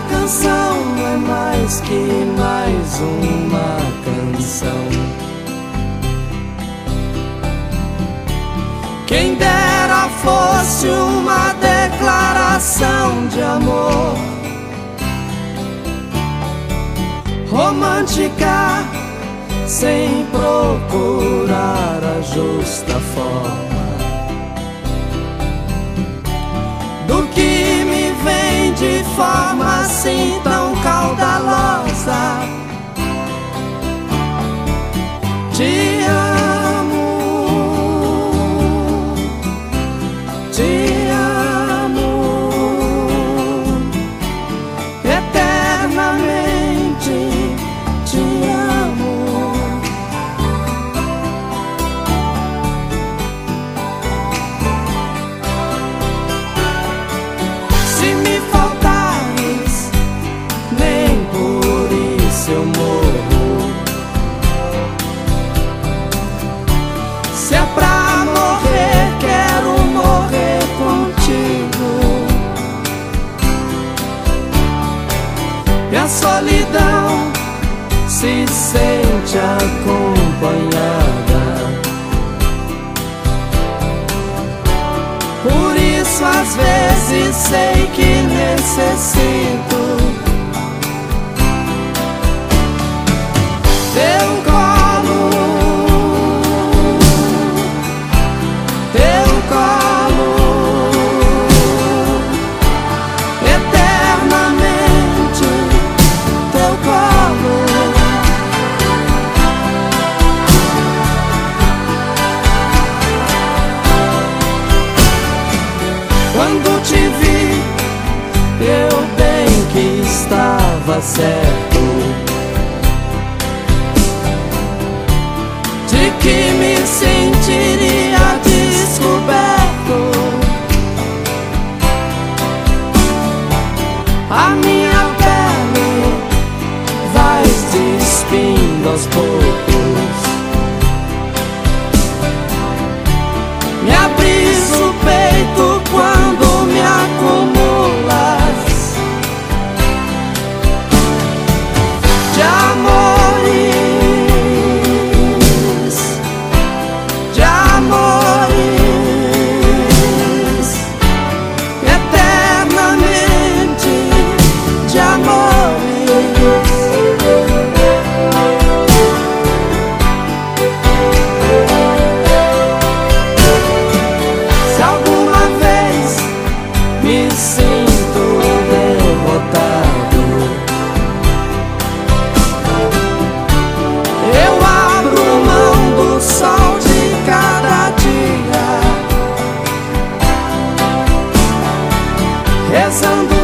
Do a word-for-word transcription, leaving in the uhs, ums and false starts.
canção não é mais que mais uma canção. Quem dera fosse uma declaração de amor romântica, sem procurar a justa forma do que me vem de forma assim tão caudalosa. Te amo, te amo eternamente, te amo. Se me faltares, nem por isso eu morro. Se é pra morrer, quero morrer contigo. E a solidão se sente acompanhada. Por isso às vezes sei que necessito teu colo, teu colo, eternamente teu colo. Quando te vi, eu bem que estava certo de que me sentiria descoberto. A minha pele vai se despindo aos poucos, me abris o peito quando me acumulas de amores, de amores, eternamente de amores. Se alguma vez me sinto derrotado, eu abro mão do sol de cada dia, rezando